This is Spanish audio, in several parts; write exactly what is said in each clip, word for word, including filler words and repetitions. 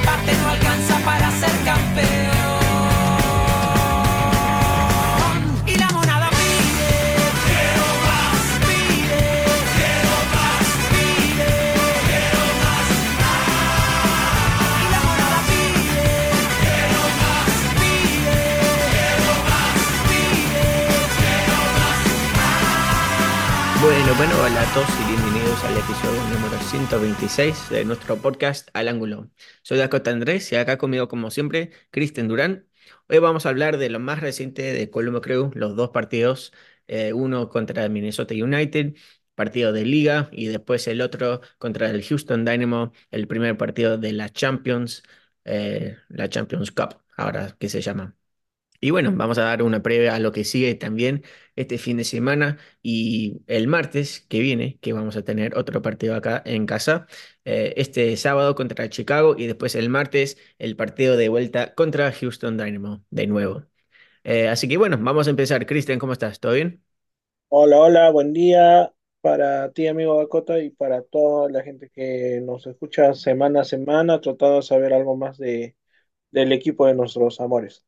empate no alcanza para ser campeón. Y la monada pide, quiero más, pide, quiero más, pide, quiero más. Y la monada pide, quiero más, pide, quiero más, pide, quiero más. Bueno, bueno, hola a todos y bienvenidos al episodio número ciento veintiséis de nuestro podcast Al Ángulo. Soy Dakota Andrés y acá conmigo, como siempre, Cristian Durán. Hoy vamos a hablar de lo más reciente de Columbus Crew, los dos partidos, eh, uno contra el Minnesota United, partido de Liga, y después el otro contra el Houston Dynamo, el primer partido de la Champions, eh, la Champions Cup, ahora que se llama. Y bueno, vamos a dar una previa a lo que sigue también este fin de semana y el martes que viene, que vamos a tener otro partido acá en casa, eh, este sábado contra Chicago y después el martes el partido de vuelta contra Houston Dynamo de nuevo. Eh, así que bueno, vamos a empezar. Cristian, ¿cómo estás? ¿Todo bien? Hola, hola, buen día para ti, amigo Dakota, y para toda la gente que nos escucha semana a semana, tratando de saber algo más de, del equipo de nuestros amores.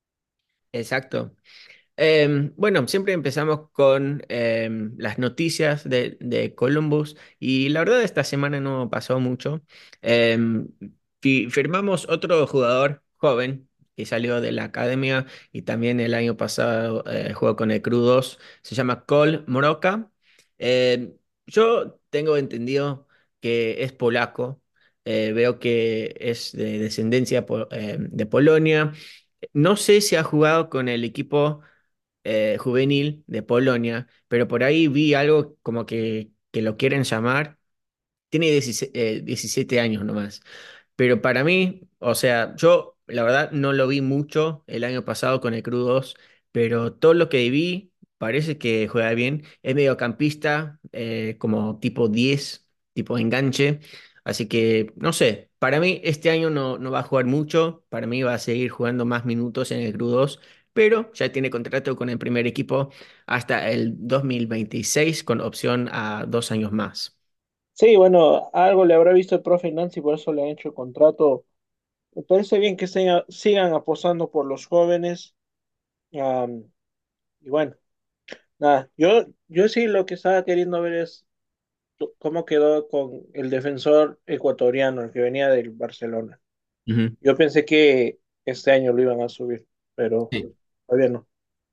Exacto. Em, bueno, siempre empezamos con em, las noticias de, de Columbus y la verdad esta semana no pasó mucho. Em, fi- Firmamos otro jugador joven que salió de la academia y también el año pasado eh, jugó con el Crudos. Se llama Cole Moroka. Em, yo tengo entendido que es polaco. Eh, veo que es de descendencia po- em, de Polonia. No sé si ha jugado con el equipo eh, juvenil de Polonia, pero por ahí vi algo como que, que lo quieren llamar. Tiene diecisiete, eh, diecisiete años nomás. Pero para mí, o sea, yo la verdad no lo vi mucho el año pasado con el Crew dos, pero todo lo que vi parece que juega bien. Es mediocampista, eh, como tipo diez, tipo enganche. Así que, no sé, para mí este año no, no va a jugar mucho. Para mí va a seguir jugando más minutos en el Crew dos, pero ya tiene contrato con el primer equipo hasta el dos mil veintiséis con opción a dos años más. Sí, bueno, algo le habrá visto el profe Nancy, por eso le han hecho contrato. Me parece bien que estén- sigan apostando por los jóvenes. am, y bueno, nada, yo, yo sí lo que estaba queriendo ver es tu- cómo quedó con el defensor ecuatoriano, el que venía del Barcelona. Ujú. Yo pensé que este año lo iban a subir, pero Sí. todavía no.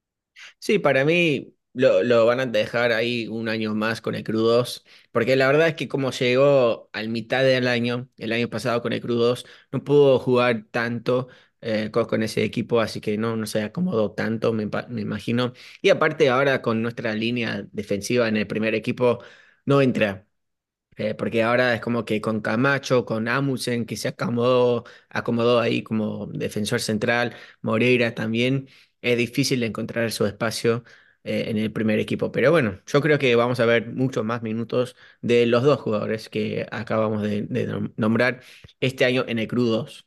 Sí, para mí lo, lo van a dejar ahí un año más con el Crudos, porque la verdad es que como llegó al mitad del año, el año pasado con el Crudos, no pudo jugar tanto eh, co- con, ese equipo, así que no, no se acomodó tanto, me, pa- me imagino. Y aparte ahora con nuestra línea defensiva en el primer equipo, no entra. Eh, porque ahora es como que con Camacho, con Amusen, que se acomodó, acomodó ahí como defensor central, Moreira también, es difícil encontrar su espacio eh, en el primer equipo. Pero bueno, yo creo que vamos a ver muchos más minutos de los dos jugadores que acabamos de, de nom- nombrar este año en el Crudos.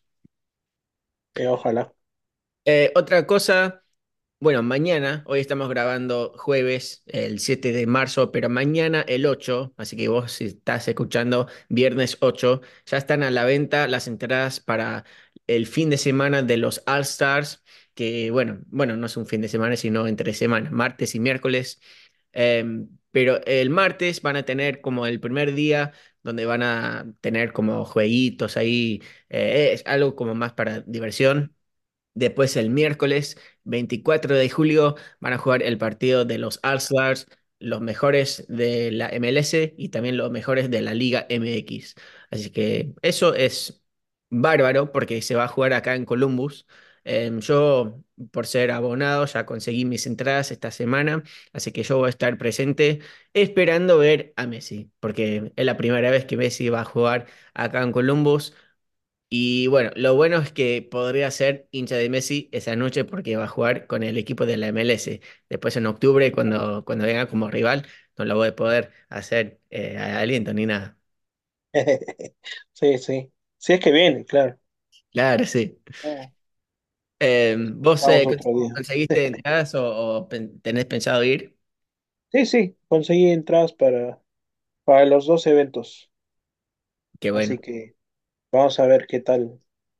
Eh, ojalá. Eh, otra cosa. Bueno, mañana, hoy estamos grabando jueves, el siete de marzo, pero mañana el ocho, así que vos si estás escuchando viernes ocho, ya están a la venta las entradas para el fin de semana de los All Stars, que bueno, bueno, no es un fin de semana, sino entre semanas, martes y miércoles. Em, pero el martes van a tener como el primer día donde van a tener como jueguitos ahí, eh, es algo como más para diversión. Después el miércoles veinticuatro de julio van a jugar el partido de los All-Stars, los mejores de la M L S y también los mejores de la Liga M X. Así que eso es bárbaro porque se va a jugar acá en Columbus. Em, yo, por ser abonado, ya conseguí mis entradas esta semana, así que yo voy a estar presente esperando ver a Messi, porque es la primera vez que Messi va a jugar acá en Columbus. Y bueno, lo bueno es que podría ser hincha de Messi esa noche porque va a jugar con el equipo de la M L S. Después en octubre, cuando, cuando venga como rival, no lo voy a poder hacer eh, aliento ni nada. Sí, sí. Sí es que viene, claro. Claro, sí. Ah, Eh, ¿vos eh, vamos cons- otro día. conseguiste entradas o, o pen- tenés pensado ir? Sí, sí, conseguí entradas para, para los dos eventos. Qué bueno. Así que vamos a ver qué tal.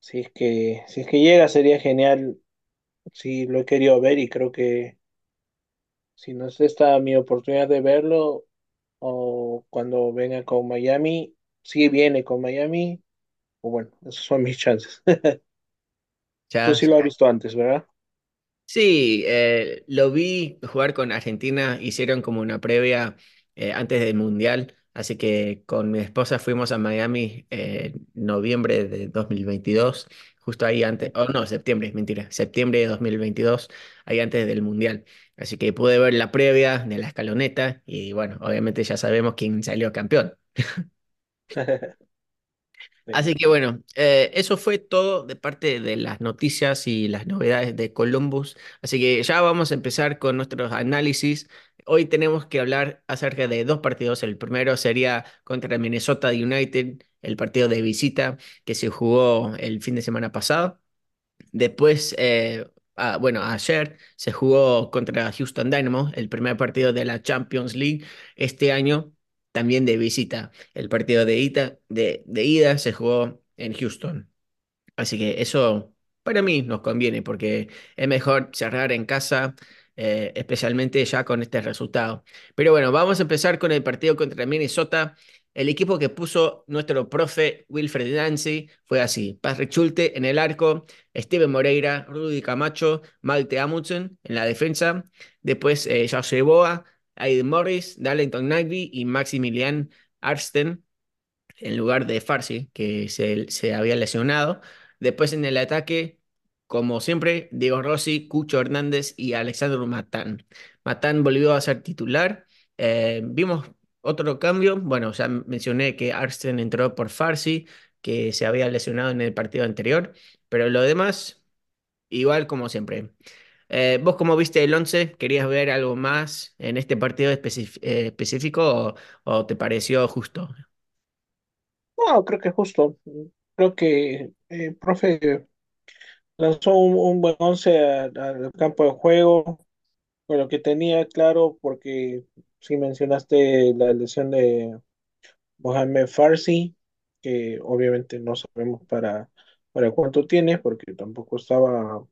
Si es que, si es que llega sería genial. Sí, lo he querido ver y creo que si no es esta mi oportunidad de verlo o cuando venga con Miami, si viene con Miami, o bueno, esos son mis chances. Tú Ya. sí lo has visto antes, ¿verdad? Sí, eh, lo vi jugar con Argentina, hicieron como una previa eh, antes del Mundial, así que con mi esposa fuimos a Miami eh, en noviembre de dos mil veintidós, justo ahí antes, oh no, septiembre, mentira, septiembre de dos mil veintidós, ahí antes del Mundial. Así que pude ver la previa de la escaloneta y bueno, obviamente ya sabemos quién salió campeón. Sí. Así que bueno, eh, eso fue todo de parte de las noticias y las novedades de Columbus. Así que ya vamos a empezar con nuestros análisis. Hoy tenemos que hablar acerca de dos partidos. El primero sería contra Minnesota United, el partido de visita que se jugó el fin de semana pasado. Después, eh, ah, bueno, ayer se jugó contra Houston Dynamo, el primer partido de la Champions League este año, también de visita. El partido de ida, de, de ida se jugó en Houston. Así que eso para mí nos conviene porque es mejor cerrar en casa, eh, especialmente ya con este resultado. Pero bueno, vamos a empezar con el partido contra Minnesota. El equipo que puso nuestro profe Wilfred Nancy fue así: Patrick Schulte en el arco, Steven Moreira, Rudy Camacho, Malte Amundsen en la defensa, después eh, Josh Boa, Aiden Morris, Darlington Nagby y Maximilian Arsten en lugar de Farsi, que se, se había lesionado. Después en el ataque, como siempre, Diego Rossi, Cucho Hernández y Alexandru Matán. Matán volvió a ser titular. Eh, vimos otro cambio. Bueno, ya mencioné que Arsen entró por Farsi, que se había lesionado en el partido anterior, pero lo demás, igual como siempre. Eh, ¿vos cómo viste el once? ¿Querías ver algo más en este partido específ- eh, específico o, o te pareció justo? No, creo que justo. Creo que el profe lanzó un, un buen once a- al campo de juego, con lo que tenía claro, porque si mencionaste la lesión de Mohamed Farsi, que obviamente no sabemos para, para cuánto tiene, porque tampoco estaba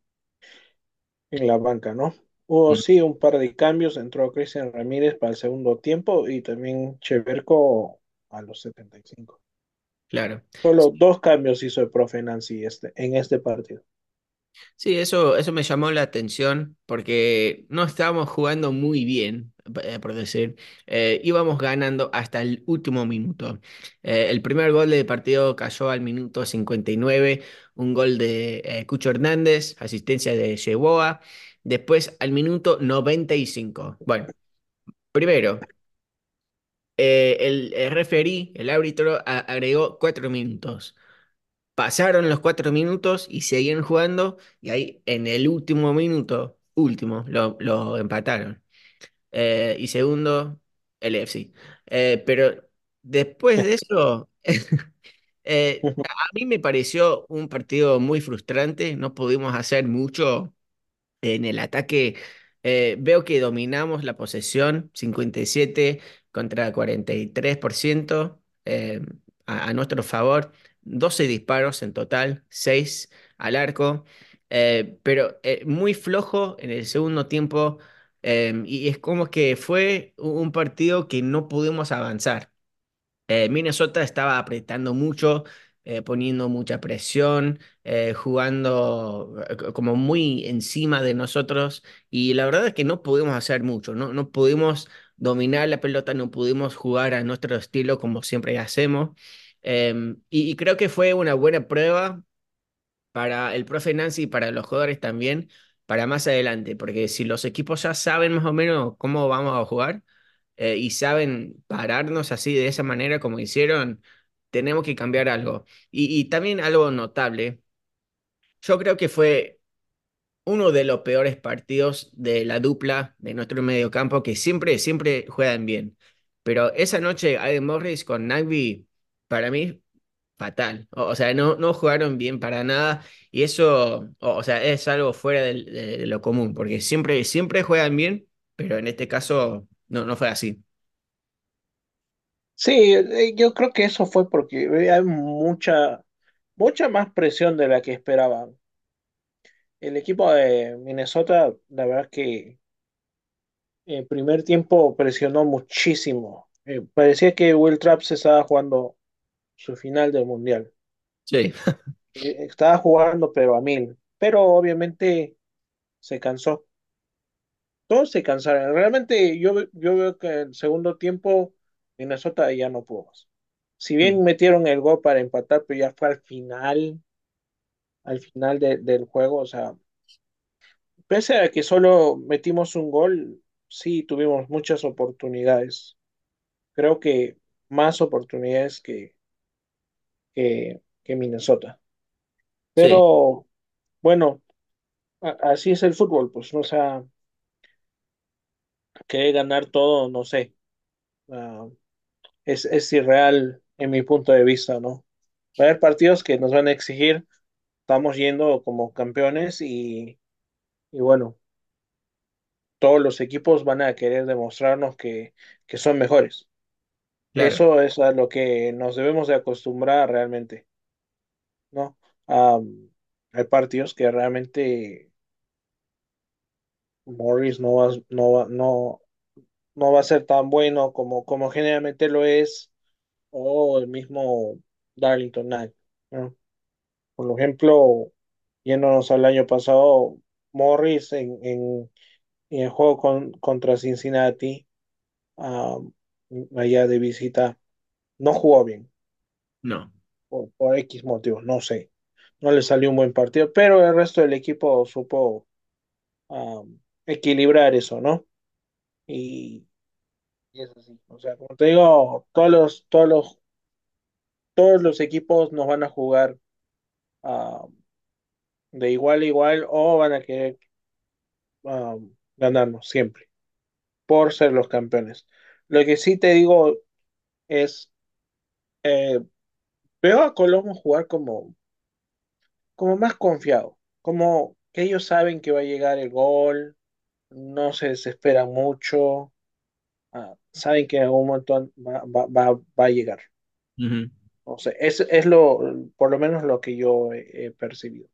en la banca, ¿no? Hubo Mm, sí un par de cambios, entró Cristian Ramírez para el segundo tiempo y también Cheverco a los setenta y cinco. claro. Solo dos cambios hizo el profe Nancy este, en este partido. Sí, eso, eso me llamó la atención porque no estábamos jugando muy bien, eh, por decir. Eh, íbamos ganando hasta el último minuto. Eh, el primer gol del partido cayó al minuto cincuenta y nueve, un gol de eh, Cucho Hernández, asistencia de Yeboah. Después al minuto noventa y cinco. Bueno, primero, eh, el, el referee, el árbitro, a- agregó cuatro minutos. Pasaron los cuatro minutos y seguían jugando y ahí en el último minuto, último, lo, lo empataron. Eh, y segundo, el F C. Eh, pero después de eso, eh, a mí me pareció un partido muy frustrante, no pudimos hacer mucho. En el ataque eh, veo que dominamos la posesión, cincuenta y siete contra cuarenta y tres por ciento eh, a, a nuestro favor, doce disparos en total, seis al arco, eh, pero eh, muy flojo en el segundo tiempo, eh, y es como que fue un un partido que no pudimos avanzar. Eh, Minnesota estaba apretando mucho, eh, poniendo mucha presión, eh, jugando eh, co- como muy encima de nosotros y la verdad es que no pudimos hacer mucho, no, no pudimos dominar la pelota, no pudimos jugar a nuestro estilo como siempre hacemos. Em, y, y creo que fue una buena prueba para el profe Nancy y para los jugadores también, para más adelante, porque si los equipos ya saben más o menos cómo vamos a jugar eh, y saben pararnos así de esa manera como hicieron, tenemos que cambiar algo. Y, y también algo notable, yo creo que fue uno de los peores partidos de la dupla de nuestro mediocampo, que siempre, siempre juegan bien. Pero esa noche, Aiden Morris con Nagby, para mí, fatal. O, o sea, no, no jugaron bien para nada. Y eso, o, o sea, es algo fuera del- de, de lo común, porque siempre, siempre juegan bien, pero en este caso no, no fue así. Sí, eh, yo creo que eso fue porque eh, hay mucha, mucha más presión de la que esperaban. El equipo de Minnesota, la verdad que el primer tiempo presionó muchísimo. Eh, parecía que Will Trapp se estaba jugando su final del mundial. Sí, Eh, estaba jugando pero a mil, pero obviamente se cansó. Todos se cansaron. Realmente yo, ve- yo veo que el segundo tiempo Minnesota ya no pudo más. Si bien metieron el gol para empatar, pero ya fue al final, al final de- del juego. O sea, pese a que solo metimos un gol, sí tuvimos muchas oportunidades. Creo que más oportunidades que, que, que Minnesota. sí, Pero bueno, a- así es el fútbol, pues, ¿no? O sea, que ganar todo, no sé. Ah, es, es irreal en mi punto de vista, ¿no? Va a haber partidos que nos van a exigir, estamos yendo como campeones y, y bueno, todos los equipos van a querer demostrarnos que, que son mejores. claro, Eso es a lo que nos debemos de acostumbrar realmente, ¿no? Am, hay partidos que realmente Morris no va, no va, no, no va a ser tan bueno como, como generalmente lo es, o el mismo Darlington Knight, ¿no? Por ejemplo, yéndonos al año pasado, Morris en, en, en el juego con- contra Cincinnati, ah, allá de visita, no jugó bien, no, por, por X motivos, no sé. No le salió un buen partido, pero el resto del equipo supo ah, equilibrar eso, ¿no? Y, y es así. O sea, como te digo, todos los, todos los, todos los equipos nos van a jugar ah, de igual a igual o van a querer ah, ganarnos siempre, por ser los campeones. Lo que sí te digo es, eh, veo a Colombo jugar como, como más confiado, como que ellos saben que va a llegar el gol, no se desesperan mucho, ah, saben que en algún momento va, va, va, va a llegar. ujú. O sea, es, es lo, por lo menos lo que yo he, he percibido.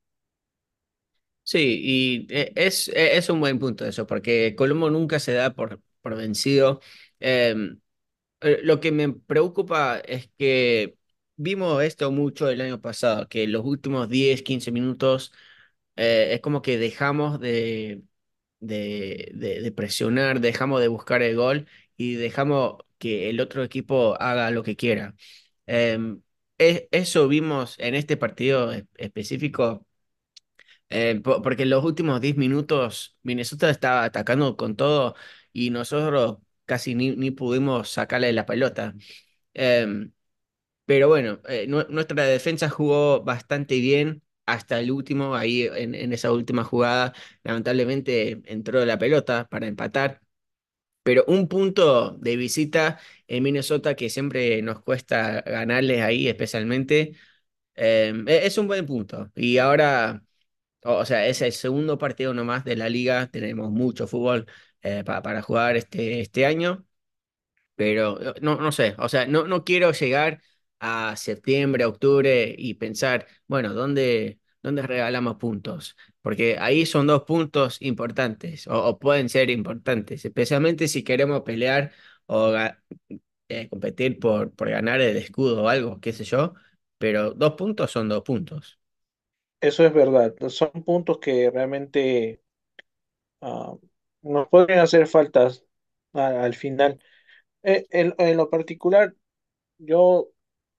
Sí, y eh, es, eh, es un buen punto eso, porque Colombo nunca se da por, por vencido. Em, eh, lo que me preocupa es que vimos esto mucho el año pasado, que los últimos diez quince minutos eh, es como que dejamos de, de, de, de presionar, dejamos de buscar el gol y dejamos que el otro equipo haga lo que quiera. Em, es- eso vimos en este partido e- específico, eh, po- porque en los últimos diez minutos Minnesota estaba atacando con todo y nosotros casi ni, ni pudimos sacarle la pelota. Em, pero bueno, eh, nu- nuestra defensa jugó bastante bien hasta el último, ahí en, en esa última jugada, lamentablemente entró la pelota para empatar. Pero un punto de visita en Minnesota que siempre nos cuesta ganarles ahí, especialmente, eh, e- es un buen punto. Y ahora, o o sea, es el segundo partido nomás de la liga, tenemos mucho fútbol eh, pa- para jugar este, este año. Pero eh, no, no sé, o sea, no, no quiero llegar a septiembre, octubre y pensar, bueno, ¿dónde, dónde regalamos puntos? Porque ahí son dos puntos importantes, o, o pueden ser importantes, especialmente si queremos pelear o ga- eh, competir por, por ganar el escudo o algo, qué sé yo, pero dos puntos son dos puntos. Eso es verdad. Son puntos que realmente ah, nos pueden hacer faltas a- al final. Eh, en, en lo particular, yo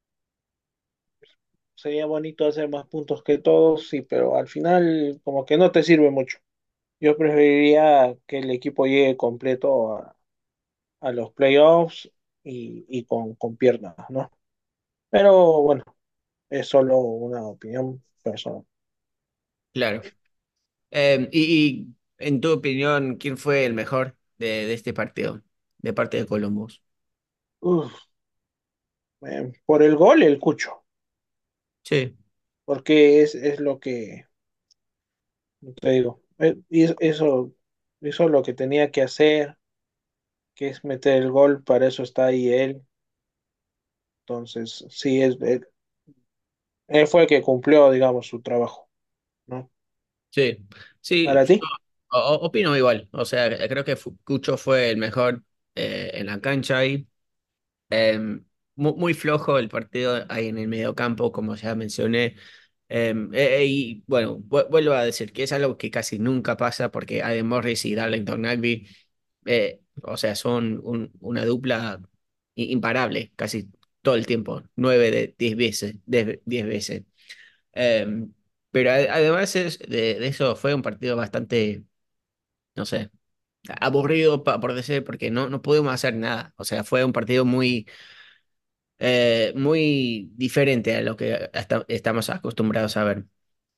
sería bonito hacer más puntos que todos, sí, pero al final como que no te sirve mucho. Yo preferiría que el equipo llegue completo a, a los playoffs y, y con, con piernas, ¿no? Pero bueno, es solo una opinión personal. Claro. Eh, y, y en tu opinión, ¿quién fue el mejor de, de este partido, de parte de Columbus? Uf, eh, por el gol, el Cucho, Sí. porque es, es lo que te digo. Eh, y es- eso hizo lo que tenía que hacer, que es meter el gol, para eso está ahí él. Entonces, sí, es, Él fue el que cumplió, digamos, su trabajo, ¿no? Sí, sí, ¿Para ti? o- o- opino igual. O sea, creo que Fu- Cucho fue el mejor eh, en la cancha ahí. Em, mu- muy, flojo el partido ahí en el mediocampo, como ya mencioné. Em, eh, eh, y bueno, vu- vuelvo a decir que es algo que casi nunca pasa porque Adam Morris y Darlington Nagby, eh, o sea, son un- una dupla i- imparable casi todo el tiempo, nueve de diez veces, de diez veces. Em, pero a- además es- de, de eso fue un partido bastante, no sé, aburrido pa- por decir, porque no, no pudimos hacer nada. O sea, fue un partido muy eh, muy diferente a lo que hasta- estamos acostumbrados a ver.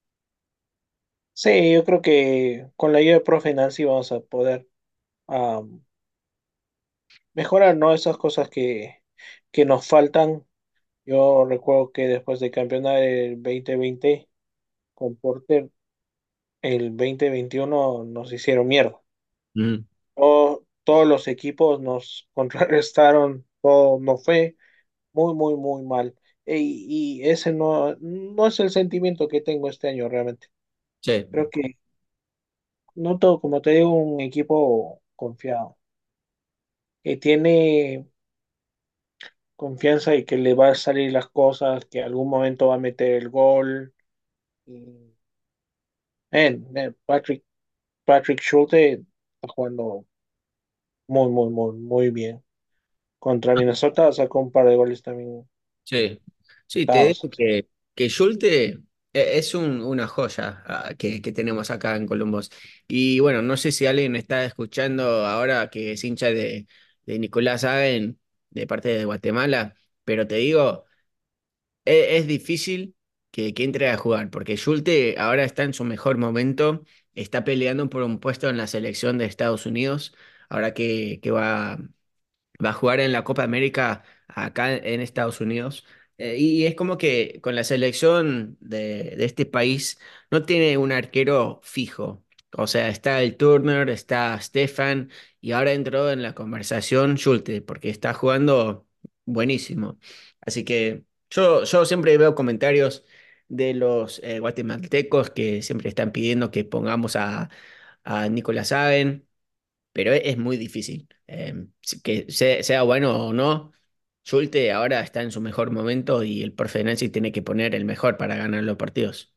Sí, yo creo que con la ayuda de profe Nancy vamos a poder am, mejorar, ¿no? Esas cosas que, que nos faltan. Yo recuerdo que después de campeonar el dos mil veinte con Porter, el dos mil veintiuno nos hicieron mierda. Mm, Todo- todos los equipos nos contrarrestaron, todo nos fue muy, muy, muy mal. E- Y, ese no, no es el sentimiento que tengo este año realmente. sí, Creo que noto, como te digo, un equipo confiado, que tiene confianza y que le va a salir las cosas, que algún momento va a meter el gol. Y, man, man, Patrick, Patrick Schulte está jugando muy, muy, muy, muy bien. Contra Minnesota sacó un par de goles también sí. Sí, te dados. digo que, que Schulte eh, es un- una joya ah, que, que tenemos acá en Columbus. Y bueno, no sé si alguien está escuchando ahora que es hincha de, de Nicolás Hagen de parte de Guatemala, pero te digo, e- es, difícil que, que entre a jugar, porque Schulte ahora está en su mejor momento, está peleando por un puesto en la selección de Estados Unidos, ahora que, que va va a jugar en la Copa América acá en Estados Unidos. Eh, y es como que con la selección de, de este país no tiene un arquero fijo. O sea, está el Turner, está Stefan y ahora entró en la conversación Schulte porque está jugando buenísimo. Así que yo, yo siempre veo comentarios de los eh, guatemaltecos que siempre están pidiendo que pongamos a, a Nicolás Hagen, pero es, es muy difícil. Eh, si- que se- sea bueno o no, Schulte ahora está en su mejor momento y el profe Nancy tiene que poner el mejor para ganar los partidos.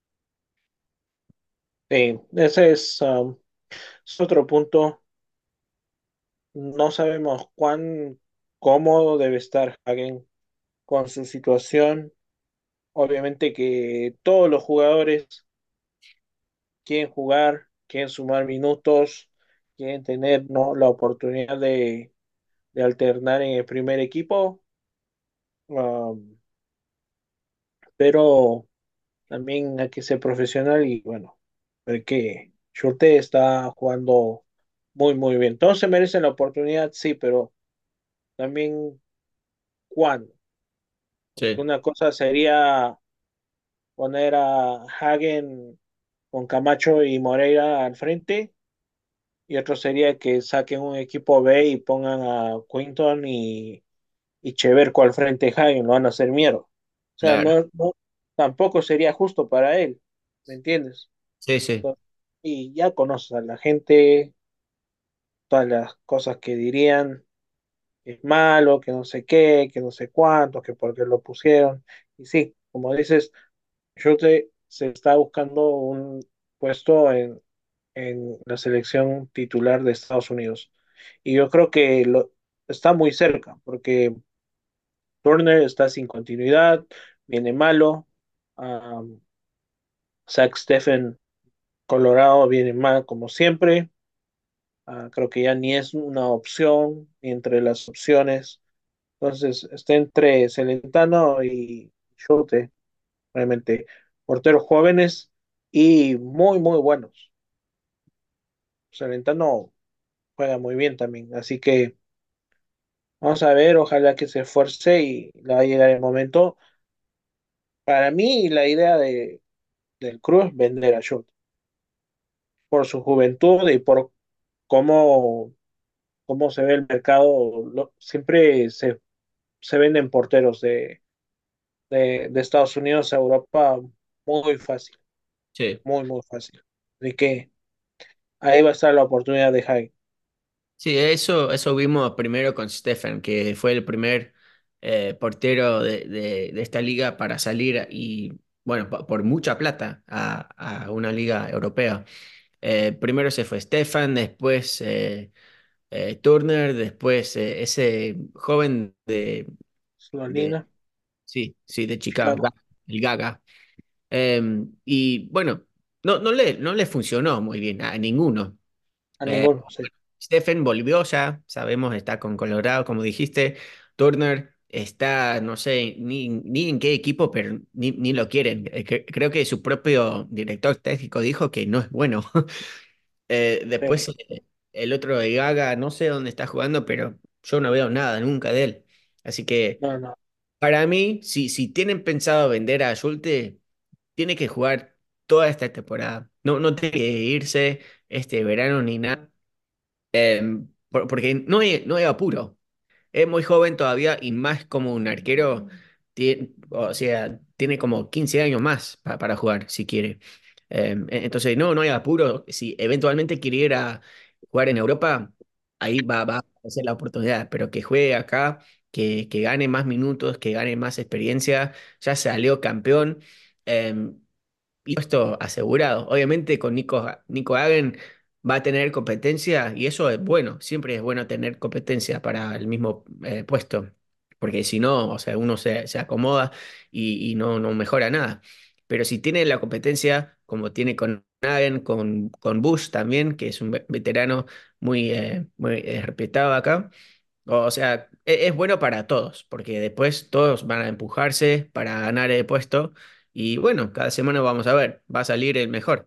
Sí, ese es, um, es otro punto. No sabemos cuán cómodo debe estar Hagen con su situación. Obviamente que todos los jugadores quieren jugar, quieren sumar minutos, quieren tener, ¿no?, la oportunidad de, de alternar en el primer equipo. Um, pero también hay que ser profesional y bueno, ver que Shorte está jugando muy, muy bien. Todos se merecen la oportunidad, sí, pero también cuándo. Porque Sí, una cosa sería poner a Hagen con Camacho y Moreira al frente, y otro sería que saquen un equipo B y pongan a Quinton y, y Cheverco al frente de Hagen, lo van a hacer mierda. O sea, claro. no, no, tampoco sería justo para él, ¿me entiendes? Sí, sí, Entonces, y ya conoces a la gente, todas las cosas que dirían, que es malo, que no sé qué, que no sé cuánto, que por qué lo pusieron. Y sí, como dices, Schulte se está buscando un puesto en, en la selección titular de Estados Unidos. Y yo creo que lo, está muy cerca, porque Turner está sin continuidad, viene malo. um, Zach Steffen, Colorado, viene mal como siempre. Ah, creo que ya ni es una opción, ni entre las opciones. Entonces, está entre Celentano y Schulte, realmente porteros jóvenes y muy, muy buenos. Celentano juega muy bien también, así que vamos a ver, ojalá que se esfuerce y le va a llegar el momento. Para mí, la idea de, del Cruz es vender a Schulte por su juventud y por cómo, cómo se ve el mercado. Lo- siempre se, se venden porteros de, de, de Estados Unidos a Europa muy fácil, Sí. muy, muy fácil. Así que ahí va a estar la oportunidad de Jaime. Sí, eso, eso vimos primero con Stefan, que fue el primer eh, portero de, de- de esta liga para salir y, bueno, po- por mucha plata a, a una liga europea. Eh, primero se fue Stefan, después eh, eh, Turner, después eh, ese joven de, de, Slonina, sí, sí, de Chicago, Chicago, Ga- el Gaga. Em, y bueno, no, no le, no le funcionó muy bien a ninguno. a Eh, ninguno, sí. Stephen volvió ya, sabemos, está con Colorado, como dijiste. Turner está, no sé, ni, ni en qué equipo, pero ni, ni lo quieren. Eh, cre- creo que su propio director técnico dijo que no es bueno. Eh, después, Sí. eh, el otro de Gaga, no sé dónde está jugando, pero yo no veo nada nunca de él. Así que No, no, para mí, si, si tienen pensado vender a Schulte, tiene que jugar toda esta temporada. No, no tiene que irse este verano ni nada. Em, por- porque no hay, no hay apuro. Es muy joven todavía y más como un arquero, tie- o sea, tiene como quince años más pa- para jugar si quiere. Em, e- entonces, no, no hay apuro. Si eventualmente quiere ir a jugar en Europa, ahí va, va a ser la oportunidad, pero que juegue acá, que, que gane más minutos, que gane más experiencia, ya salió campeón. em, y puesto asegurado. Obviamente con Nico, Nico Hagen va a tener competencia y eso es bueno. Siempre es bueno tener competencia para el mismo eh, puesto. Porque si no, o sea, uno se, se acomoda y, y no, no mejora nada. Pero si tiene la competencia, como tiene con Hagen, con, con Bush también, que es un ve- veterano muy, eh, muy eh, respetado acá. O sea, e- es bueno para todos, porque después todos van a empujarse para ganar el puesto y bueno, cada semana vamos a ver, va a salir el mejor.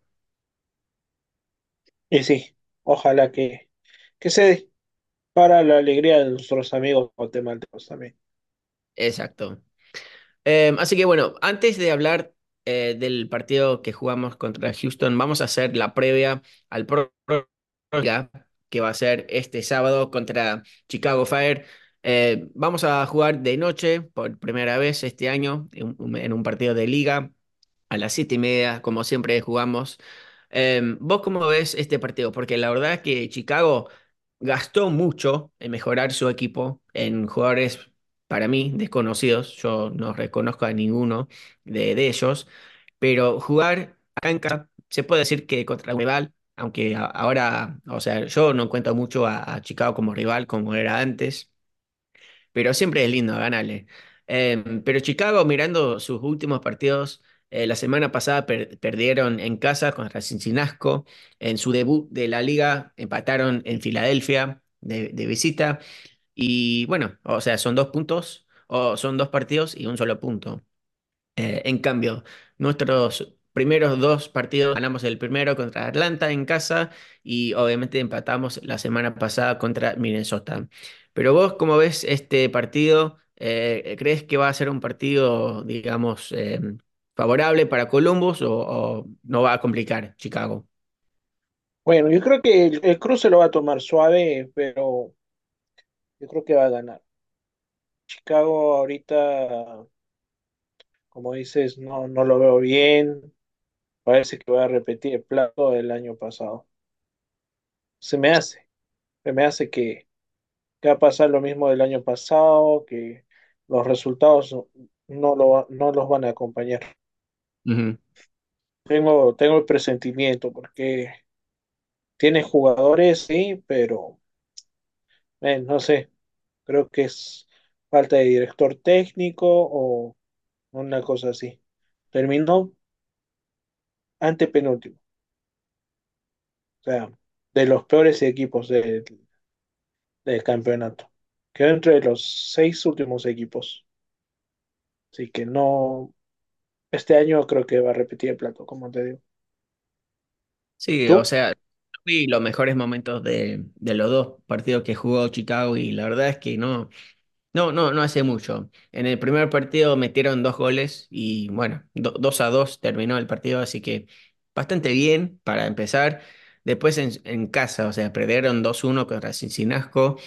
y sí, ojalá que, que se dé para la alegría de nuestros amigos guatemaltecos también. Exacto. Eh, así que bueno, antes de hablar eh, del partido que jugamos contra Houston, vamos a hacer la previa al Pro Pro- Liga, que va a ser este sábado contra Chicago Fire. Eh, vamos a jugar de noche por primera vez este año en un en un partido de liga. A las siete y media, como siempre jugamos. Em, ¿vos cómo ves este partido? Porque la verdad es que Chicago gastó mucho en mejorar su equipo en jugadores, para mí, desconocidos. Yo no reconozco a ninguno de, de ellos, pero jugar acá en casa, se puede decir que contra un rival, aunque a- ahora, o sea, yo no cuento mucho a, a Chicago como rival como era antes, pero siempre es lindo ganarle. Eh, pero Chicago, mirando sus últimos partidos, eh, la semana pasada per- perdieron en casa contra Cincinnati. En su debut de la liga empataron en Filadelfia de, de visita. Y bueno, o sea, son dos puntos, o son dos partidos y un solo punto. Eh, en cambio, nuestros primeros dos partidos ganamos el primero contra Atlanta en casa y obviamente empatamos la semana pasada contra Minnesota. Pero vos, ¿cómo ves este partido? Eh, ¿crees que va a ser un partido, digamos, eh, favorable para Columbus o, o no va a complicar Chicago? Bueno, yo creo que el, el cruce lo va a tomar suave, pero yo creo que va a ganar. Chicago ahorita, como dices, no, no lo veo bien. Parece que va a repetir el plato del año pasado. Se me hace, se me hace que, que va a pasar lo mismo del año pasado, que los resultados no, no lo, va- no los van a acompañar. Ujú. Tengo, tengo el presentimiento porque tiene jugadores, sí, pero eh, no sé, creo que es falta de director técnico o una cosa así. Terminó antepenúltimo, o sea, de los peores equipos del, del campeonato. Quedó entre los seis últimos equipos. Así que no, este año creo que va a repetir el plato, como te digo. Sí, o ¿Tú? sea, vi los mejores momentos de, de los dos partidos que jugó Chicago y la verdad es que no. No, no, no hace mucho. En el primer partido metieron dos goles y bueno, do- dos a dos terminó el partido, así que bastante bien para empezar. Después en, en casa, o sea, perdieron dos uno contra Cincinnati.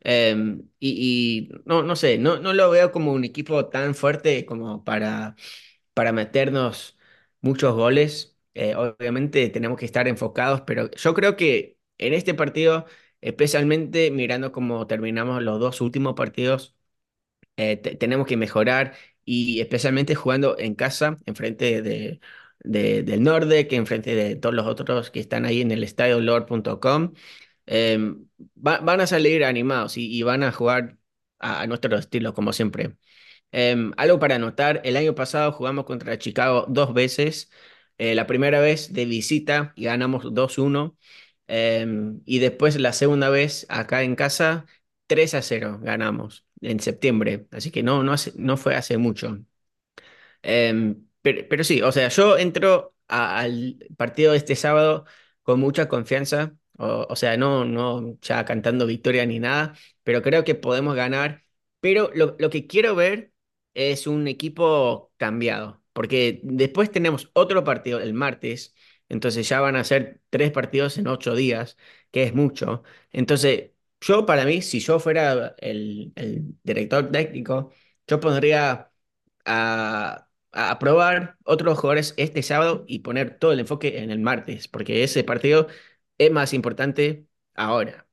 Em, y, y no, no sé, no, no lo veo como un equipo tan fuerte como para, para meternos muchos goles. Eh, obviamente tenemos que estar enfocados, pero yo creo que en este partido, especialmente mirando cómo terminamos los dos últimos partidos, eh, te- tenemos que mejorar y especialmente jugando en casa, enfrente de, de- del Norde, que enfrente de todos los otros que están ahí en el estadio lord punto com. eh, va- Van a salir animados y, y van a jugar a, a nuestro estilo, como siempre. Em, algo para anotar, el año pasado jugamos contra Chicago dos veces. Eh, la primera vez de visita y ganamos dos uno. Em, y después la segunda vez acá en casa, tres a cero ganamos en septiembre. Así que no, no, hace- no fue hace mucho. Em, pero, pero sí, o sea, yo entro a- al partido de este sábado con mucha confianza, o, o sea, no, no ya cantando victoria ni nada, pero creo que podemos ganar. Pero lo, lo que quiero ver es un equipo cambiado, porque después tenemos otro partido el martes, entonces ya van a ser tres partidos en ocho días, que es mucho. Entonces, yo para mí, si yo fuera el, el director técnico, yo pondría a, a probar otros jugadores este sábado y poner todo el enfoque en el martes, porque ese partido es más importante ahora.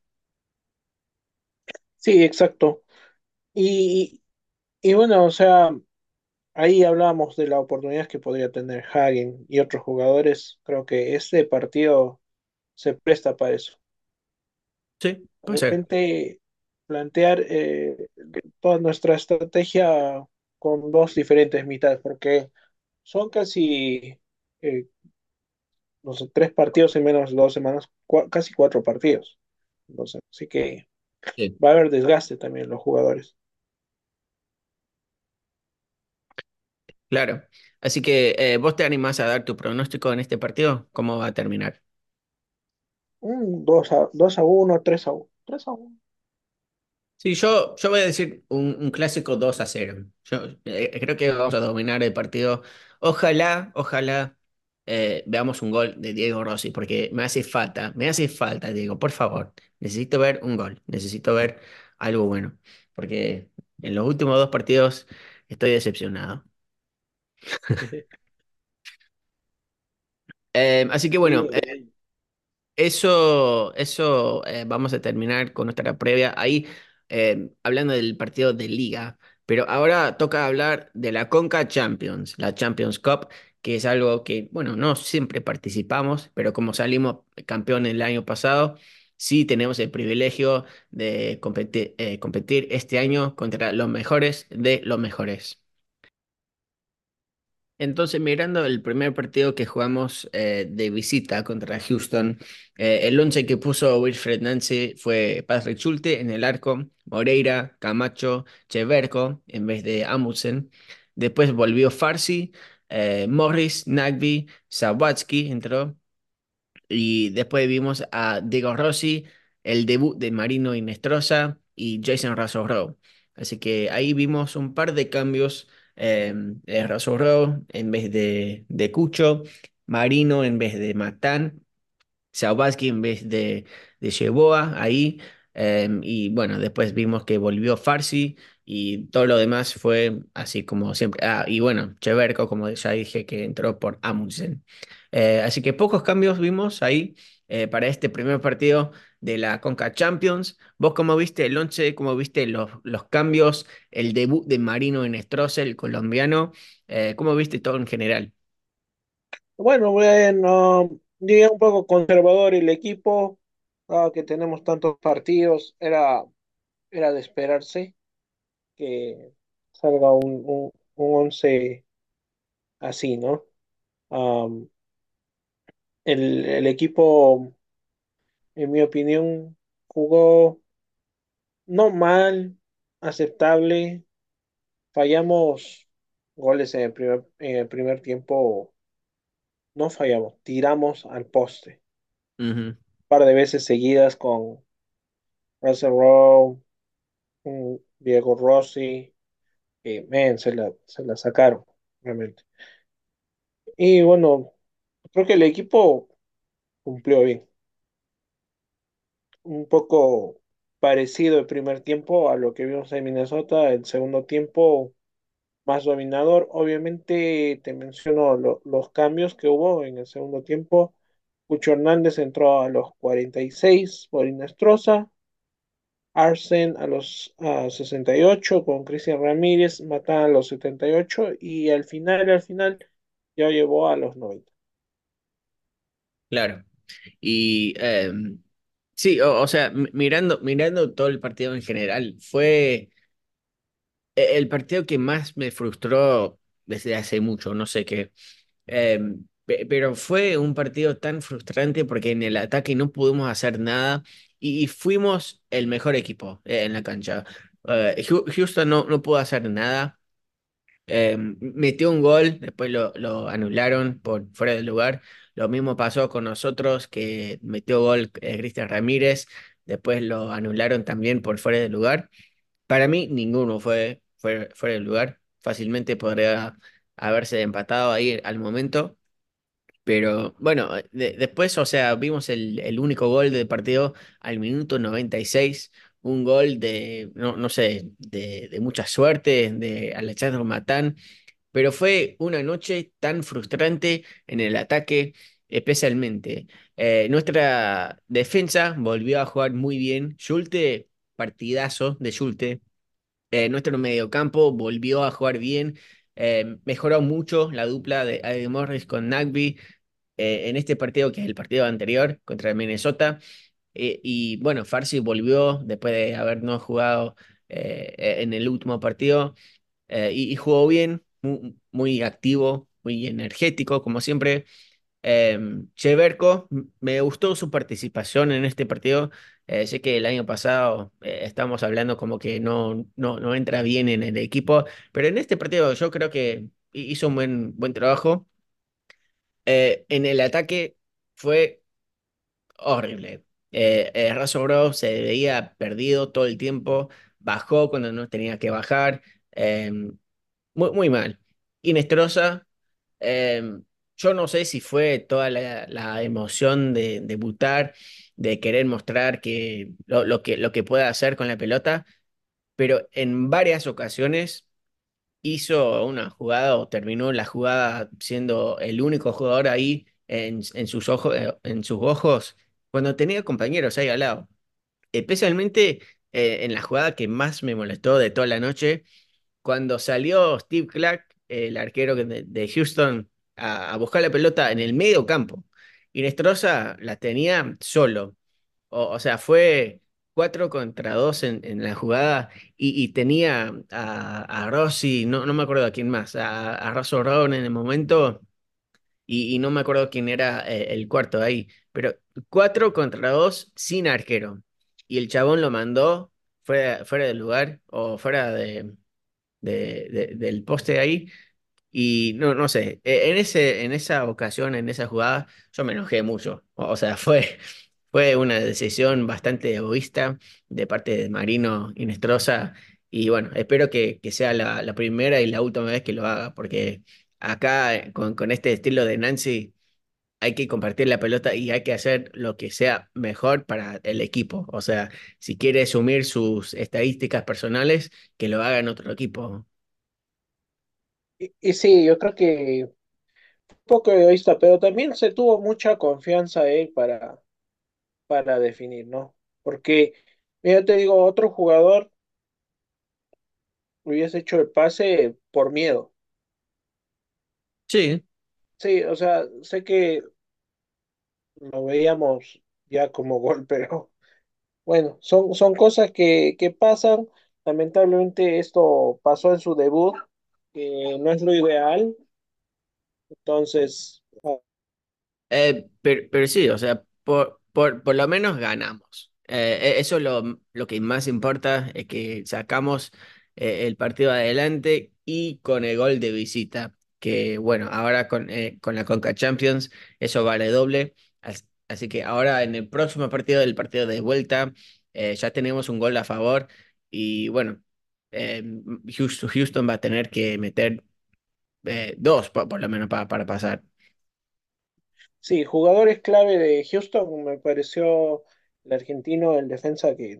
Sí, exacto. Y, y bueno, o sea, ahí hablábamos de la oportunidad que podría tener Hagen y otros jugadores. Creo que este partido se presta para eso. Sí, De puede ser. repente plantear eh, toda nuestra estrategia con dos diferentes mitades, porque son casi, eh, no sé, tres partidos en menos de dos semanas, cua- casi cuatro partidos. Entonces, así que Sí, va a haber desgaste también en los jugadores. claro. Así que eh, vos te animás a dar tu pronóstico en este partido, ¿cómo va a terminar? Un dos a, dos a uno, tres a uno. Tres a uno. Sí, yo, yo voy a decir un, un clásico dos a cero. Yo eh, creo que vamos a dominar el partido. Ojalá, ojalá eh, veamos un gol de Diego Rossi, porque me hace falta, me hace falta, Diego, por favor. Necesito ver un gol, necesito ver algo bueno, porque en los últimos dos partidos estoy decepcionado. Eh, así que bueno, Sí, lo- Eso, eso eh, vamos a terminar con nuestra previa ahí, eh, hablando del partido de Liga. Pero ahora toca hablar de la Conca Champions, la Champions Cup, que es algo que, bueno, no siempre participamos, pero como salimos campeón el año pasado, sí tenemos el privilegio de competir, eh, competir este año contra los mejores de los mejores. Entonces, mirando el primer partido que jugamos eh, de visita contra Houston, eh, el once que puso Wilfred Nancy fue Patrick Schulte en el arco, Moreira, Camacho, Cheverko en vez de Amundsen. Después volvió Farsi, eh, Morris, Nagby, Sawatsky entró. Y después vimos a Diego Rossi, el debut de Marino Inestrosa y Jason Razorro. Así que ahí vimos un par de cambios. Eh, eh, Razorro en vez de, de Cucho, Marino en vez de Matán. Sawatsky en vez de, de Yeboah ahí. Em, y bueno, después vimos que volvió Farsi y todo lo demás fue así como siempre. Ah, y bueno, Cheverko, como ya dije, que entró por Amundsen. Eh, así que pocos cambios vimos ahí eh, para este primer partido de la Conca Champions. ¿Vos cómo viste el once? ¿Cómo viste los, los cambios? El debut de Marino en el colombiano. Eh, ¿cómo viste todo en general? Bueno, bueno, llegué un poco conservador el equipo, dado que tenemos tantos partidos, era, era de esperarse que salga un, un, un once así, ¿no? Am, el, el equipo, en mi opinión, jugó no mal, aceptable. Fallamos goles en el primer, en el primer tiempo, no fallamos, tiramos al poste. Ujú. Un par de veces seguidas con Russell Rowe, un Diego Rossi, que, men, se la, se la sacaron, realmente. Y bueno, creo que el equipo cumplió bien. Un poco. parecido el primer tiempo a lo que vimos en Minnesota, el segundo tiempo más dominador. Obviamente te menciono lo- los cambios que hubo en el segundo tiempo. Cucho Hernández entró a los cuarenta y seis por Inestrosa, Arsen a los ah, sesenta y ocho con Cristian Ramírez, Matan a los setenta y ocho y al final, al final ya llevó a los noventa. Claro. Y em, sí, o, o sea, mi- mirando, mirando todo el partido en general, fue e- el partido que más me frustró desde hace mucho, no sé qué. Em, pe- pero fue un partido tan frustrante porque en el ataque no pudimos hacer nada y, y fuimos el mejor equipo eh, en la cancha. Eh, Hu- Houston no, no pudo hacer nada. Em, metió un gol, después lo, lo anularon por fuera de lugar. Lo mismo pasó con nosotros, que metió gol eh, Cristian Ramírez, después lo anularon también por fuera de lugar. Para mí, ninguno fue fuera, fuera de lugar. Fácilmente podría haberse empatado ahí al momento. Pero bueno, eh, de- después, o sea, vimos el, el único gol del partido al minuto noventa y seis, un gol de, no, no sé, de, de mucha suerte, de Alexandre Matán, pero fue una noche tan frustrante en el ataque, especialmente. Eh, nuestra defensa volvió a jugar muy bien. Schulte, partidazo de Schulte. Eh, nuestro mediocampo volvió a jugar bien. Eh, mejoró mucho la dupla de Ade Morris con Nagby eh, en este partido, que es el partido anterior contra Minnesota. Eh, y bueno, Farsi volvió después de habernos jugado eh, en el último partido eh, y, y jugó bien, muy, muy activo, muy energético, como siempre. Eh, Cheverko, m- me gustó su participación en este partido. Eh, sé que el año pasado eh, estamos hablando como que no, no, no entra bien en el equipo, pero en este partido yo creo que hi- hizo un buen, buen trabajo. Eh, en el ataque fue horrible. Eh, eh, Russell Bros se veía perdido todo el tiempo, bajó cuando no tenía que bajar, eh, muy, muy mal. Inestrosa, eh, yo no sé si fue toda la, la emoción de debutar, de querer mostrar que lo, lo que lo que puede hacer con la pelota, pero en varias ocasiones hizo una jugada o terminó la jugada siendo el único jugador ahí en, en sus ojos, en sus ojos cuando tenía compañeros ahí al lado. Especialmente eh, en la jugada que más me molestó de toda la noche, cuando salió Steve Clark, el arquero de, de Houston, a, a buscar la pelota en el medio campo. Y Nestroza la tenía solo. O, o sea, fue cuatro contra dos en, en la jugada y, y tenía a, a Rossi, no, no me acuerdo a quién más, a, a Russell Brown en el momento y, y no me acuerdo quién era eh, el cuarto de ahí, pero cuatro contra dos sin arquero. Y el chabón lo mandó fuera, fuera del lugar o fuera de, de- de- del poste ahí y no, no sé, e- en ese, en esa ocasión, en esa jugada, yo me enojé mucho. O o sea, fue, fue una decisión bastante egoísta de parte de Marino Inestrosa. Y bueno, espero que, que sea la, la primera y la última vez que lo haga, porque acá eh, con, con este estilo de Nancy hay que compartir la pelota y hay que hacer lo que sea mejor para el equipo. O sea, si quiere asumir sus estadísticas personales, que lo haga en otro equipo. Y, y sí, yo creo que un poco egoísta, pero también se tuvo mucha confianza él para, para definir, ¿no? Porque, mira, te digo, otro jugador hubiese hecho el pase por miedo. Sí. Sí, o sea, sé que lo veíamos ya como gol, pero bueno, son, son cosas que, que pasan. Lamentablemente esto pasó en su debut, que no es lo ideal. Entonces, ah, Eh, pero, pero sí, o sea, por, por, por lo menos ganamos. Eh, e- eso es lo, lo que más importa, es que sacamos eh, el partido adelante y con el gol de visita, que bueno, ahora con, eh, con la Conca Champions eso vale doble. As- Así que ahora en el próximo partido, del partido de vuelta, eh, ya tenemos un gol a favor y bueno, eh, Houston, Houston va a tener que meter eh, dos por, por lo menos pa- para pasar. sí, jugadores clave de Houston me pareció el argentino, el defensa que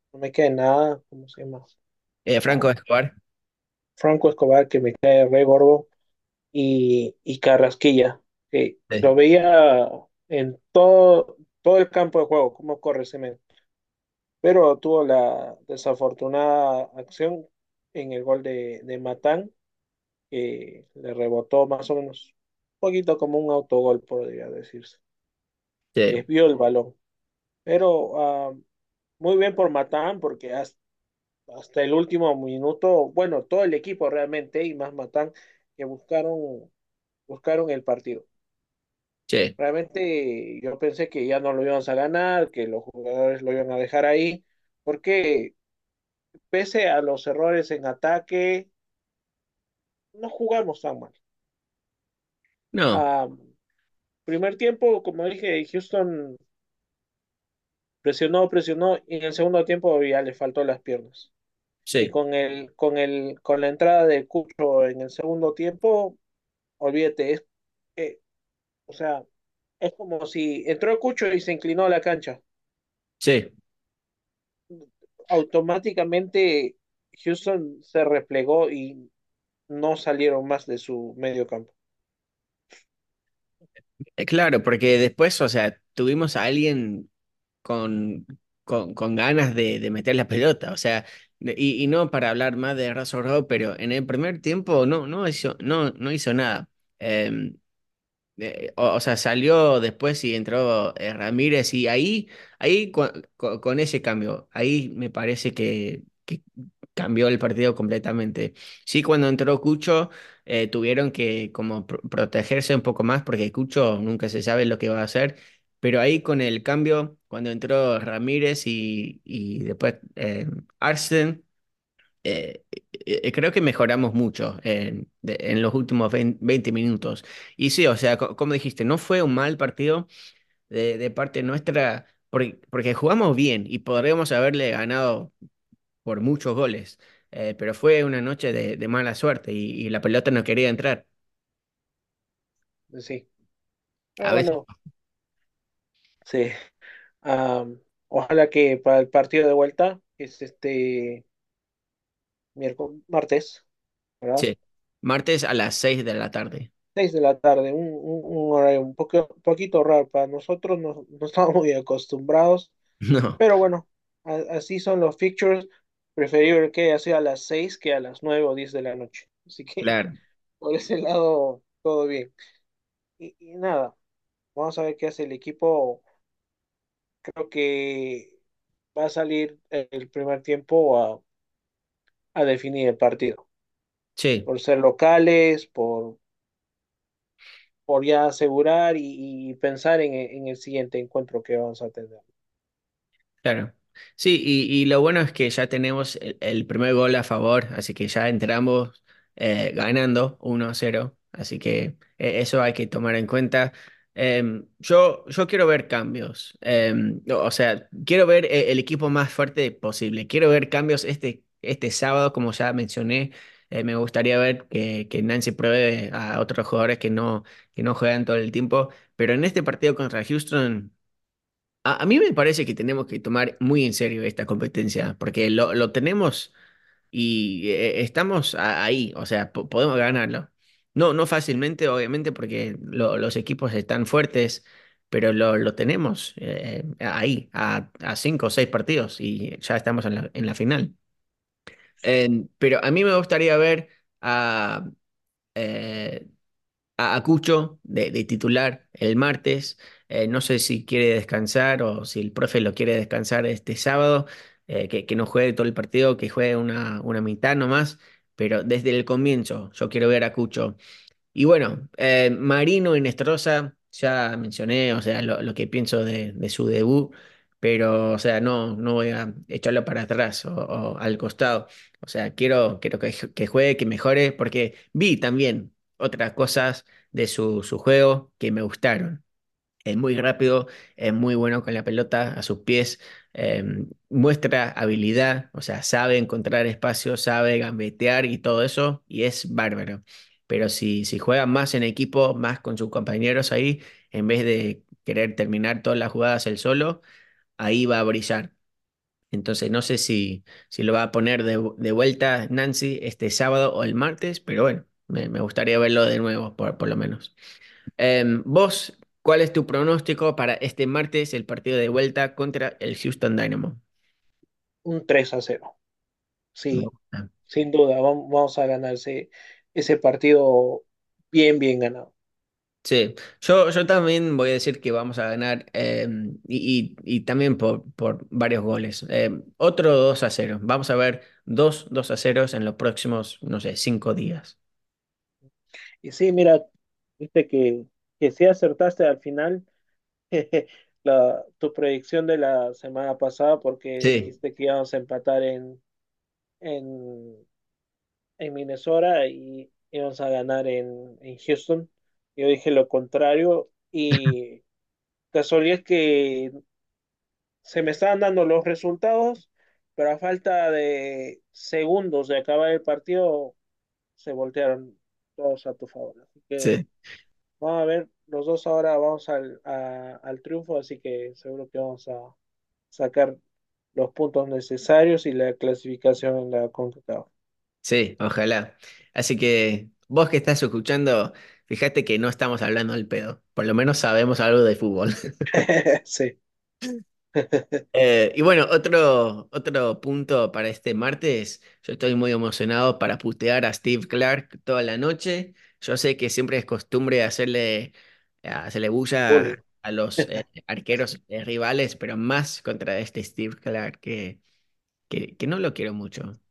no me queda nada, ¿cómo se llama? Eh, Ah, Franco Escobar. Franco Escobar, que me cae re gordo, y, y Carrasquilla, que lo Sí, veía en todo, todo el campo de juego, cómo corre ese men. Pero tuvo la desafortunada acción en el gol de, de Matán, que le rebotó más o menos un poquito como un autogol, podría decirse. sí, Desvió el balón. Pero ah, muy bien por Matán, porque hasta, hasta el último minuto, bueno, todo el equipo realmente, y más Matán, que buscaron, buscaron el partido. sí. Realmente yo pensé que ya no lo íbamos a ganar, que los jugadores lo iban a dejar ahí, porque pese a los errores en ataque, no jugamos tan mal. No, Ah, primer tiempo, como dije, Houston presionó, presionó, y en el segundo tiempo ya le faltó las piernas. Y sí, con el, con el, con la entrada de Cucho en el segundo tiempo, olvídate, es, eh, o sea, es como si entró Cucho y se inclinó a la cancha. sí. Automáticamente Houston se replegó y no salieron más de su medio campo. Eh, Claro, porque después, o sea, tuvimos a alguien con, con, con ganas de, de meter la pelota, o sea, de- y, y no para hablar más de Russell Rowe, pero en el primer tiempo no, no hizo, no, no hizo nada. Em, eh, o, o sea, salió después y entró eh, Ramírez y ahí, ahí cu- cu- con ese cambio, ahí me parece que, que cambió el partido completamente. Sí, cuando entró Cucho, eh, tuvieron que como pro- protegerse un poco más porque Cucho nunca se sabe lo que va a hacer, pero ahí con el cambio, cuando entró Ramírez y, y después eh, Arsen, eh, eh, eh, creo que mejoramos mucho en, de- en los últimos veinte veinte minutos. Y sí, o sea, co- como dijiste, no fue un mal partido de, de parte nuestra, porque, porque jugamos bien y podríamos haberle ganado por muchos goles, eh, pero fue una noche de, de mala suerte y, y la pelota no quería entrar. Sí. A Pero veces, bueno, sí. Am, ojalá que para el partido de vuelta, que es este miércoles, martes, ¿verdad? sí, martes a las seis de la tarde. Seis de la tarde, un, un, un horario un poco, poquito raro para nosotros, no, no estamos muy acostumbrados, No, pero bueno, a- así son los fixtures. Preferible que haya sido a las seis que a las nueve o diez de la noche. Así que claro, por ese lado, todo bien. Y, y nada, vamos a ver qué hace el equipo. Creo que va a salir el primer tiempo a, a definir el partido. sí. Por ser locales, por, por ya asegurar y, y pensar en, en el siguiente encuentro que vamos a tener. Claro. Sí, y, y lo bueno es que ya tenemos el, el primer gol a favor, así que ya entramos eh, ganando uno a cero, así que eh, eso hay que tomar en cuenta. Em, yo, yo quiero ver cambios, em, o o sea, quiero ver eh, el equipo más fuerte posible, quiero ver cambios este, este sábado, como ya mencioné. Eh, me gustaría ver que, que Nancy pruebe a otros jugadores que no, que no juegan todo el tiempo, pero en este partido contra Houston... A, a mí me parece que tenemos que tomar muy en serio esta competencia, porque lo, lo tenemos y eh, estamos a- ahí, o sea, po- podemos ganarlo. No, no fácilmente, obviamente, porque lo- los equipos están fuertes, pero lo, lo tenemos eh, ahí, a, a cinco o seis partidos y ya estamos en la, en la final. Eh, pero a mí me gustaría ver a, eh, a a Cucho de, de titular el martes. Eh, no sé si quiere descansar o si el profe lo quiere descansar este sábado, eh, que, que no juegue todo el partido, que juegue una, una mitad nomás. Pero desde el comienzo yo quiero ver a Cucho y bueno, eh, Marino y Nestroza, ya mencioné, o sea, lo, lo que pienso de, de su debut, pero, o sea, no, no voy a echarlo para atrás o, o al costado. O sea, quiero, quiero que, que juegue, que mejore, porque vi también otras cosas de su, su juego que me gustaron. Es muy rápido, es muy bueno con la pelota a sus pies, eh, muestra habilidad, o sea, sabe encontrar espacio, sabe gambetear y todo eso, y es bárbaro. Pero si, si juega más en equipo, más con sus compañeros ahí, en vez de querer terminar todas las jugadas él solo, ahí va a brillar. Entonces no sé si, si lo va a poner de, de vuelta Nancy este sábado o el martes, pero bueno, me, me gustaría verlo de nuevo, por, por lo menos. Em, vos, ¿cuál es tu pronóstico para este martes, el partido de vuelta contra el Houston Dynamo? Un tres a cero. Me Sí, gusta. sin duda, vam- vamos a ganar ese, ese partido bien, bien ganado. Sí, yo, yo también voy a decir que vamos a ganar em, y, y- y también por, por varios goles. Em, otro dos a cero. Vamos a ver dos dos a cero en los próximos, no sé, cinco días. Y sí, mira, viste que, que sí acertaste al final la, tu predicción de la semana pasada porque Sí, dijiste que íbamos a empatar en, en, en Minnesota y íbamos a ganar en, en Houston. Yo dije lo contrario y casualidad es que se me estaban dando los resultados, pero a falta de segundos de acabar el partido se voltearon todos a tu favor. Así que sí. vamos a ver, los dos ahora vamos al, a- al triunfo, así que seguro que vamos a sacar los puntos necesarios y la clasificación en la CONCACAF. Sí, ojalá. Así que vos que estás escuchando, fíjate que no estamos hablando al pedo. Por lo menos sabemos algo de fútbol. Sí. Eh, y bueno, otro, otro punto para este martes. Yo estoy muy emocionado para putear a Steve Clark toda la noche. Yo sé que siempre es costumbre hacerle, hacerle bulla Bullying. a los eh, arqueros eh, rivales, pero más contra este Steve Clark que, que, que no lo quiero mucho.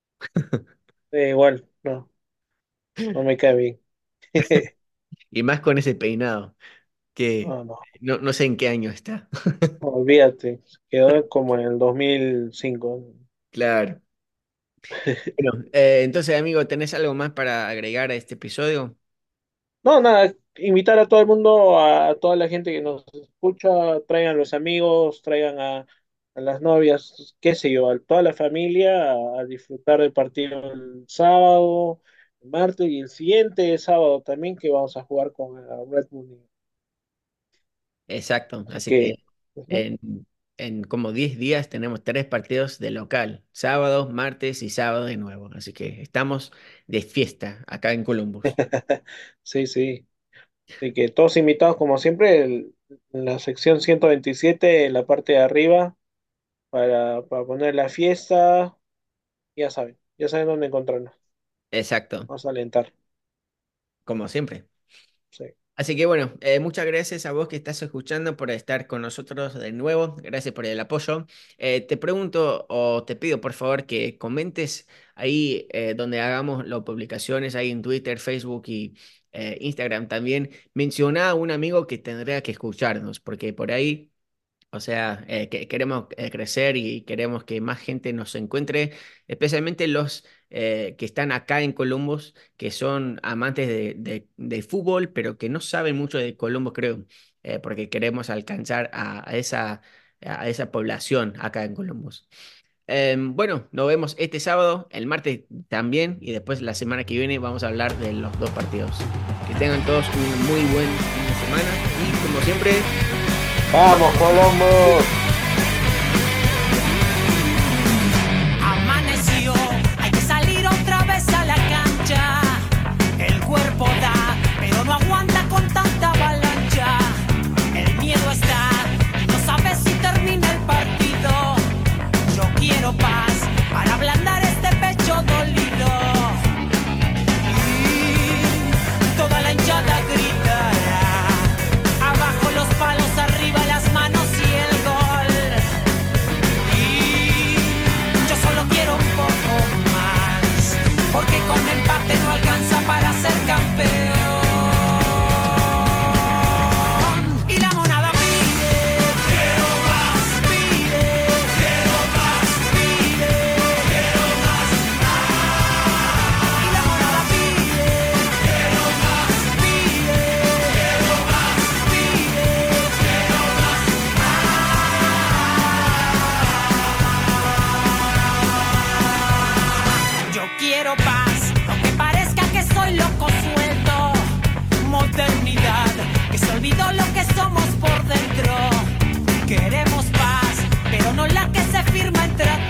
Eh, igual, no, no me cae bien. Y más con ese peinado, que No, no, no, no sé en qué año está. olvídate, quedó como en el dos mil cinco. Claro. Bueno, eh, entonces, amigo, ¿tenés algo más para agregar a este episodio? No, nada, invitar a todo el mundo, a, toda la gente que nos escucha, traigan los amigos, traigan a, a las novias, qué sé yo, a toda la familia a, a disfrutar del partido el sábado, el martes y el siguiente sábado también que vamos a jugar con el Red Bull. Exacto, Así así que que, ujú. en, en como diez días tenemos tres partidos de local, sábado, martes y sábado de nuevo, así que estamos de fiesta acá en Columbus. Sí, sí. Así que todos invitados como siempre el- en la sección ciento veintisiete en la parte de arriba para, para poner la fiesta. Ya saben, ya saben dónde encontrarnos. Exacto, Vamos a alentar. como siempre. Sí. Así que bueno, eh, muchas gracias a vos que estás escuchando por estar con nosotros de nuevo. Gracias por el apoyo. Eh, te pregunto o te pido por favor que comentes ahí eh, donde hagamos las publicaciones, ahí en Twitter, Facebook y eh, Instagram también. Menciona a un amigo que tendría que escucharnos, porque por ahí o sea, eh, que queremos eh, crecer y queremos que más gente nos encuentre, especialmente los eh, que están acá en Columbus, que son amantes de, de- de fútbol, pero que no saben mucho de Columbus, creo, eh, porque queremos alcanzar a, a esa, a esa población acá en Columbus. Em, bueno, nos vemos este sábado, el martes también, y después la semana que viene vamos a hablar de los dos partidos. Que tengan todos un muy buen fin de semana y como siempre... ¡Vamos, Colombo! Amaneció, hay que salir otra vez a la cancha. El cuerpo da, pero no aguanta con tanta avalancha. El miedo está, y no sabes si termina el partido. Yo quiero paz para ablandar este pecho dolido. Y toda la hinchada gritará. Abajo los palos, arriba las manos y el gol. Y yo solo quiero un poco más, porque con empate no alcanza para ser campeón. Y la monada pide, quiero más, pide, quiero más, pide, quiero más. Y la monada pide, quiero más, pide, quiero más, pide, quiero más. Yo quiero paz, aunque parezca que soy loco suelto. Modernidad, que se olvidó lo que somos por dentro. Queremos paz, pero no la que se firma en trato.